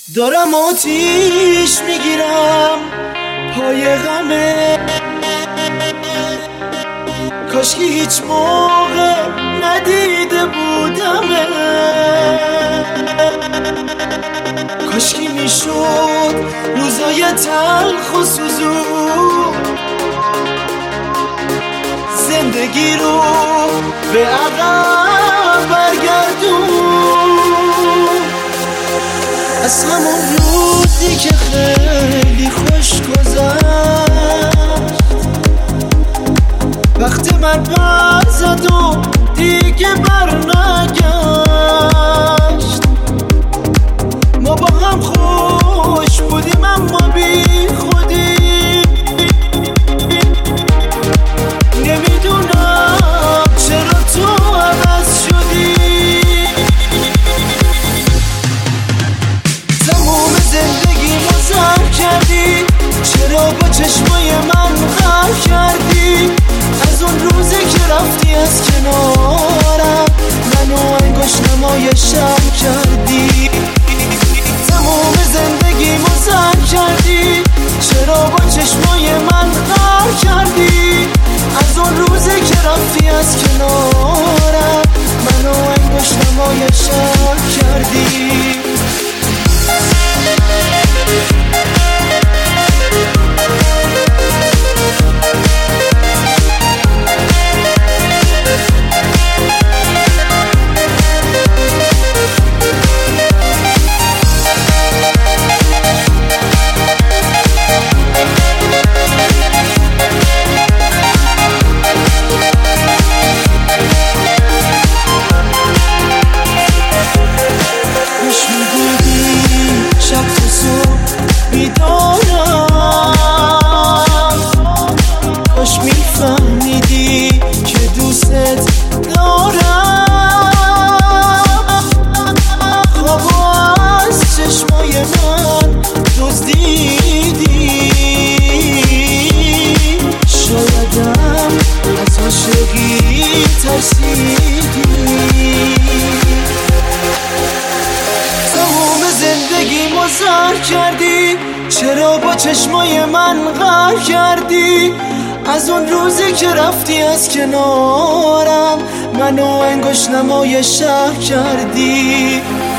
دارم آتیش میگیرم پای غمه، کاشکی هیچ موقع ندیده بودمه، کاشکی میشد روزای تلخ و سوزون زندگی رو به عقب برگردون. از همون روزی که خیلی خوش گذشت، وقتی من برزد و دیگه برنگشت، ما با هم خوش بودیم اما بی خودی، نمیدونم چرا تو عوض شدی. تموم زندگیمو زر کردی، چرا با چشمای من غر کردی؟ از اون روزی که رفتی از کنارم منو انگشتمای شب کردی. تموم زندگیمو زر کردی، چرا با چشمای من غر کردی؟ از اون روزی که رفتی از کنارم منو انگشتمای شب کردی. کاش میفهمیدی که دوست دارم، خوابو از چشمای من دزدیدی، شایدم از عاشقی ترسیدی. تموم زندگیمو زر کردی، چرا با چشمای من غر کردی؟ از اون روزی که رفتی از کنارم منو انگشت نمای شهر کردی.